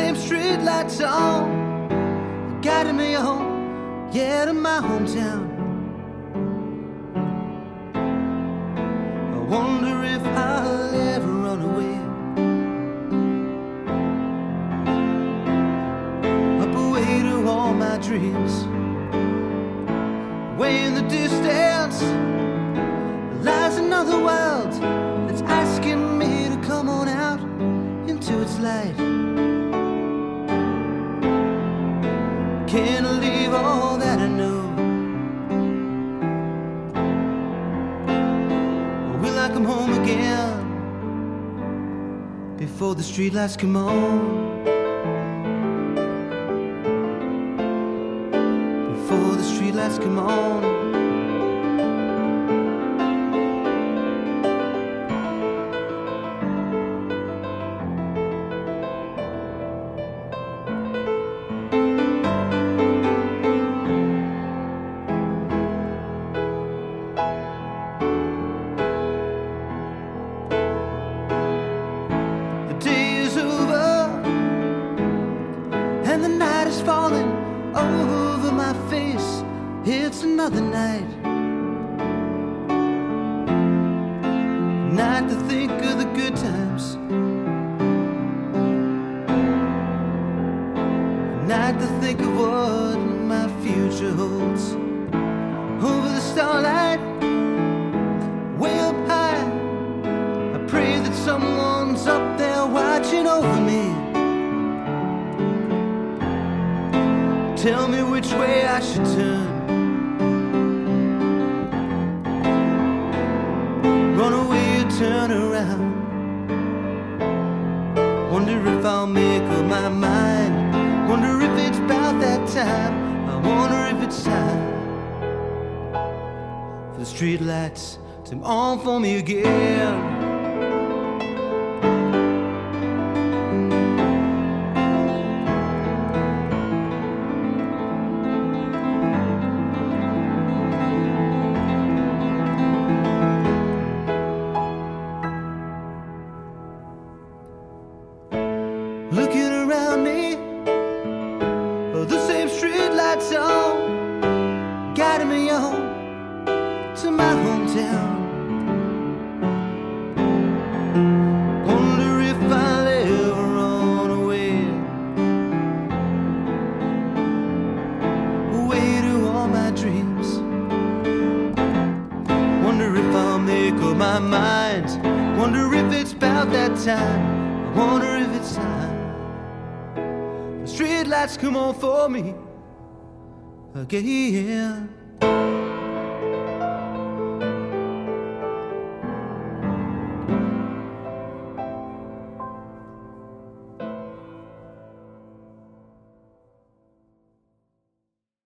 same street lights on, guiding me home, yeah, to my hometown. I wonder if I'll ever run away, up away to all my dreams. Way in the distance lies another world that's asking me to come on out into its light. Can't leave all that I know. Or will I come home again before the streetlights come on? Before the streetlights come on. It's another night, night to think of the good times, night to think of what my future holds. Over the starlight, way up high, I pray that someone's up there watching over me. Tell me which way I should turn. Run away or turn around. Wonder if I'll make up my mind. Wonder if it's about that time. I wonder if it's time for the streetlights to come on for me again. Looking around me, the same street lights on, guiding me home to my hometown. Wonder if I'll ever run away, away to all my dreams. Wonder if I'll make up my mind. Wonder if it's about that time. I wonder if it's time. Streetlights come on for me again.